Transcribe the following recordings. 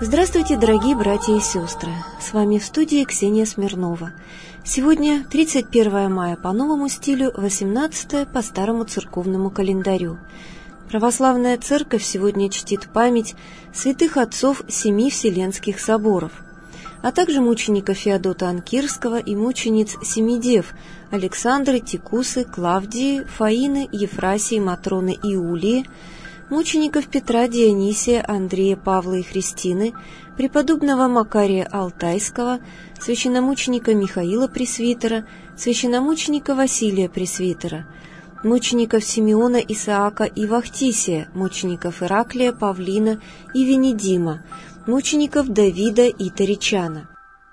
Здравствуйте, дорогие братья и сестры! С вами в студии Ксения Смирнова. Сегодня 31 мая по новому стилю, 18 по старому церковному календарю. Православная церковь сегодня чтит память святых отцов 7 Вселенских соборов, а также мученика Феодота Анкирского и мучениц 7 дев Александры, Тикусы, Клавдии, Фаины, Ефрасии, Матроны Иулии, мучеников Петра, Дионисия, Андрея, Павла и Христины, преподобного Макария Алтайского, священномученика Михаила Пресвитера, священномученика Василия Пресвитера, мучеников Симеона, Исаака и Вахтисия, мучеников Ираклия, Павлина и Венедима, мучеников Давида и Таричана.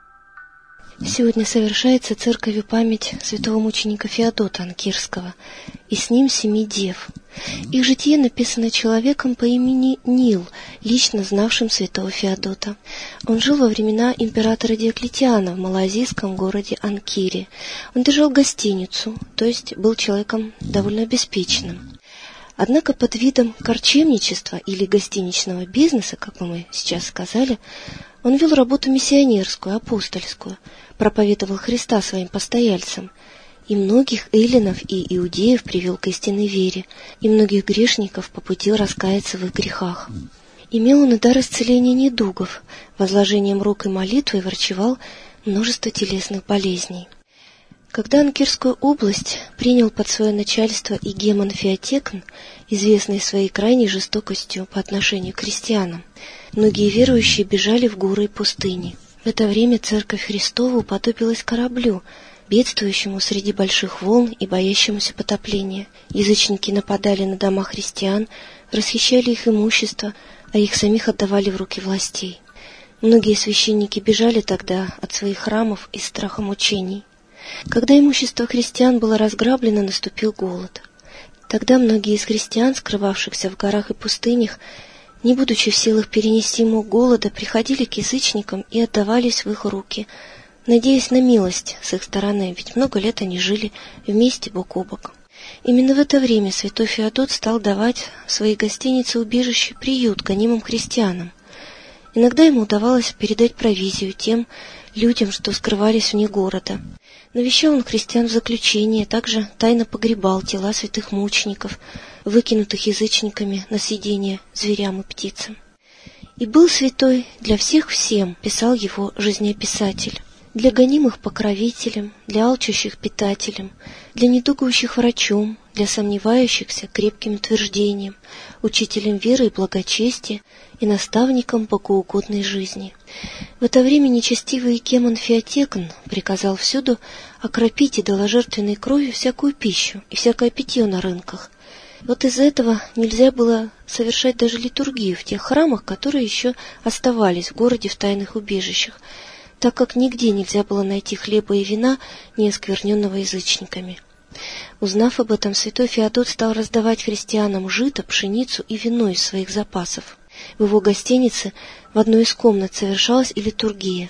Сегодня совершается церковью память святого мученика Феодота Анкирского, и с ним 7 дев. Их житие написано человеком по имени Нил, лично знавшим святого Феодота. Он жил во времена императора Диоклетиана в малоазийском городе Анкире. Он держал гостиницу, то есть был человеком довольно обеспеченным. Однако под видом корчемничества или гостиничного бизнеса, как мы сейчас сказали, он вел работу миссионерскую, апостольскую, проповедовал Христа своим постояльцам, и многих эллинов и иудеев привел к истинной вере, и многих грешников попутил раскаяться в их грехах. Имел он и дар исцеления недугов, возложением рук и молитвой врачевал множество телесных болезней. Когда Анкирскую область принял под свое начальство игумен Феотекн, известный своей крайней жестокостью по отношению к христианам, многие верующие бежали в горы и пустыни. В это время Церковь Христова уподобилась кораблю, бедствующему среди больших волн и боящемуся потопления. Язычники нападали на дома христиан, расхищали их имущество, а их самих отдавали в руки властей. Многие священники бежали тогда от своих храмов из страха мучений. Когда имущество христиан было разграблено, наступил голод. Тогда многие из христиан, скрывавшихся в горах и пустынях, не будучи в силах перенести мук голода, приходили к язычникам и отдавались в их руки, надеясь на милость с их стороны, ведь много лет они жили вместе бок о бок. Именно в это время святой Феодот стал давать в своей гостинице убежище приют гонимым христианам. Иногда ему удавалось передать провизию тем людям, что скрывались вне города. Навещал он христиан в заключении, также тайно погребал тела святых мучеников, выкинутых язычниками на съедение зверям и птицам. «И был святой для всех всем», — писал его жизнеописатель, «для гонимых покровителем, для алчущих питателем, для недугующих врачом, для сомневающихся крепким утверждением, учителем веры и благочестия и наставником богоугодной жизни». В это время нечестивый игумен Феотекн приказал всюду окропить идоложертвенной кровью всякую пищу и всякое питье на рынках. Вот из-за этого нельзя было совершать даже литургию в тех храмах, которые еще оставались в городе в тайных убежищах, так как нигде нельзя было найти хлеба и вина, не оскверненного язычниками. Узнав об этом, святой Феодот стал раздавать христианам жито, пшеницу и вино из своих запасов. В его гостинице в одной из комнат совершалась и литургия.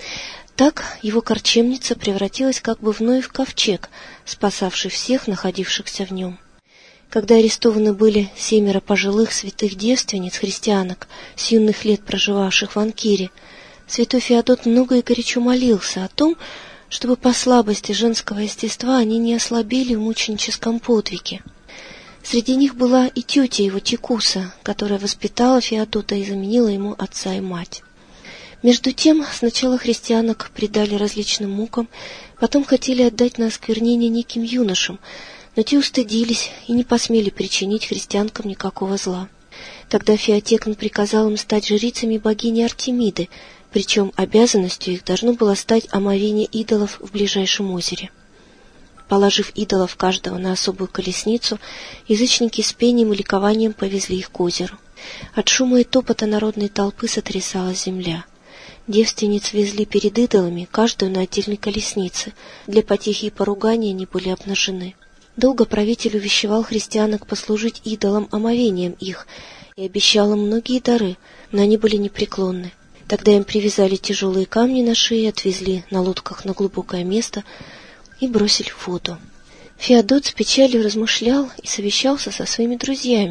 Так его корчемница превратилась как бы в Ноев ковчег, спасавший всех, находившихся в нем. Когда арестованы были 7 пожилых святых девственниц-христианок, с юных лет проживавших в Анкире, святой Феодот много и горячо молился о том, чтобы по слабости женского естества они не ослабели в мученическом подвиге. Среди них была и тетя его Тикуса, которая воспитала Феодота и заменила ему отца и мать. Между тем, сначала христианок предали различным мукам, потом хотели отдать на осквернение неким юношам, но те устыдились и не посмели причинить христианкам никакого зла. Тогда Феотекн приказал им стать жрицами богини Артемиды, причем обязанностью их должно было стать омовение идолов в ближайшем озере. Положив идолов каждого на особую колесницу, язычники с пением и ликованием повезли их к озеру. От шума и топота народной толпы сотрясалась земля. Девственниц везли перед идолами, каждую на отдельной колеснице. Для потехи и поругания они были обнажены. Долго правитель увещевал христианок послужить идолам омовением их и обещал им многие дары, но они были непреклонны. Тогда им привязали тяжелые камни на шее, отвезли на лодках на глубокое место и бросили в воду. Феодот с печалью размышлял и совещался со своими друзьями,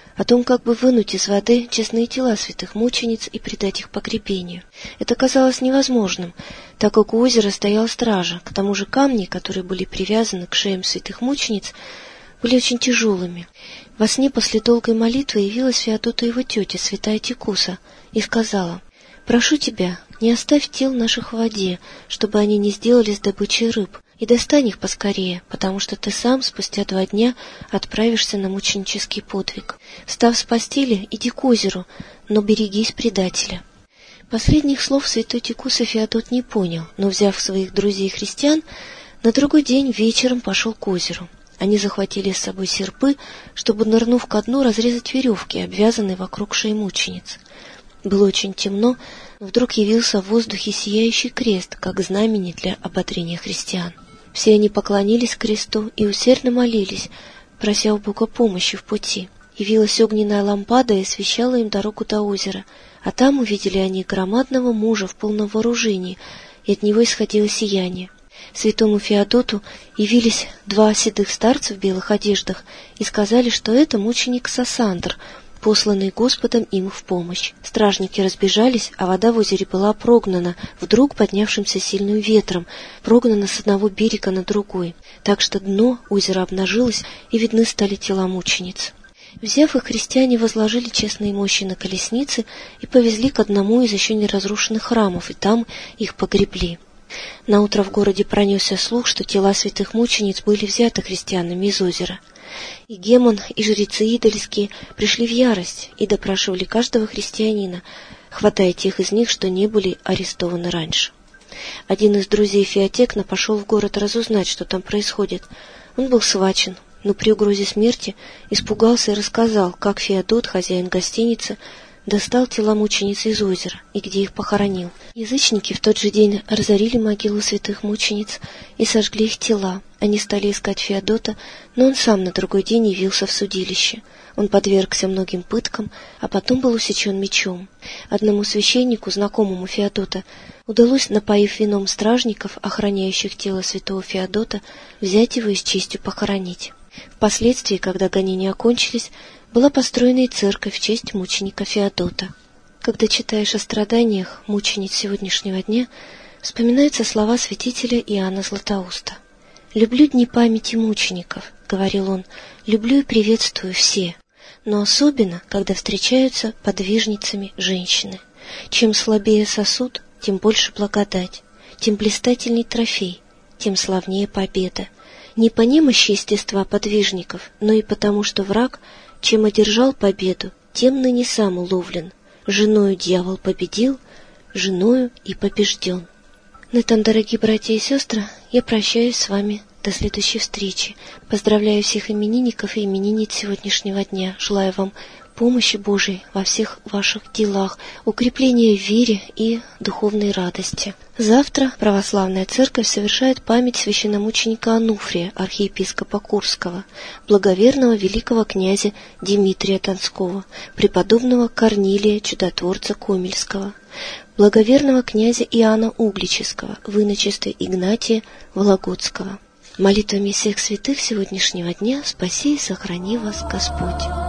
о том, как бы вынуть из воды честные тела святых мучениц и предать их погребению. Это казалось невозможным, так как у озера стояла стража. К тому же камни, которые были привязаны к шеям святых мучениц, были очень тяжелыми. Во сне после долгой молитвы явилась Феодоту его тетя, святая Тикуса, и сказала: «Прошу тебя, не оставь тел наших в воде, чтобы они не сделались добычей рыб, и достань их поскорее, потому что ты сам спустя 2 дня отправишься на мученический подвиг. Встав с постели, иди к озеру, но берегись предателя». Последних слов святой Тикусы Феодот не понял, но, взяв своих друзей-христиан, на другой день вечером пошел к озеру. Они захватили с собой серпы, чтобы, нырнув ко дну, разрезать веревки, обвязанные вокруг шеи мучениц. Было очень темно, но вдруг явился в воздухе сияющий крест, как знамение для ободрения христиан. Все они поклонились кресту и усердно молились, прося у Бога помощи в пути. Явилась огненная лампада и освещала им дорогу до озера, а там увидели они громадного мужа в полном вооружении, и от него исходило сияние. Святому Феодоту явились 2 седых старца в белых одеждах и сказали, что это мученик Сосандр, посланный Господом им в помощь. Стражники разбежались, а вода в озере была прогнана вдруг поднявшимся сильным ветром, прогнана с одного берега на другой, так что дно озера обнажилось, и видны стали тела мучениц. Взяв их, христиане возложили честные мощи на колесницы и повезли к одному из еще не разрушенных храмов, и там их погребли. Наутро в городе пронесся слух, что тела святых мучениц были взяты христианами из озера. И Гемон, и жрецы идольские пришли в ярость и допрашивали каждого христианина, хватая тех из них, что не были арестованы раньше. Один из друзей Феотекна пошел в город разузнать, что там происходит. Он был схвачен, но при угрозе смерти испугался и рассказал, как Феодот, хозяин гостиницы, достал тела мучениц из озера и где их похоронил. Язычники в тот же день разорили могилу святых мучениц и сожгли их тела. Они стали искать Феодота, но он сам на другой день явился в судилище. Он подвергся многим пыткам, а потом был усечен мечом. Одному священнику, знакомому Феодота, удалось, напоив вином стражников, охраняющих тело святого Феодота, взять его и с честью похоронить. Впоследствии, когда гонения окончились, была построена и церковь в честь мученика Феодота. Когда читаешь о страданиях мучениц сегодняшнего дня, вспоминаются слова святителя Иоанна Златоуста. «Люблю дни памяти мучеников», — говорил он, — «люблю и приветствую все, но особенно, когда встречаются подвижницами женщины. Чем слабее сосуд, тем больше благодать, тем блистательней трофей, тем славнее победа. Не по немощи естества подвижников, но и потому, что враг, чем одержал победу, тем ныне сам уловлен. Женою дьявол победил, женою и побежден». На этом, дорогие братья и сестры, я прощаюсь с вами до следующей встречи. Поздравляю всех именинников и именинниц сегодняшнего дня. Желаю вам помощи Божией во всех ваших делах, укрепления в вере и духовной радости. Завтра Православная Церковь совершает память священномученика Ануфрия, архиепископа Курского, благоверного великого князя Дмитрия Донского, преподобного Корнилия Чудотворца Комельского, благоверного князя Иоанна Угличского, выночества Игнатия Вологодского. Молитвами всех святых сегодняшнего дня спаси и сохрани вас Господь.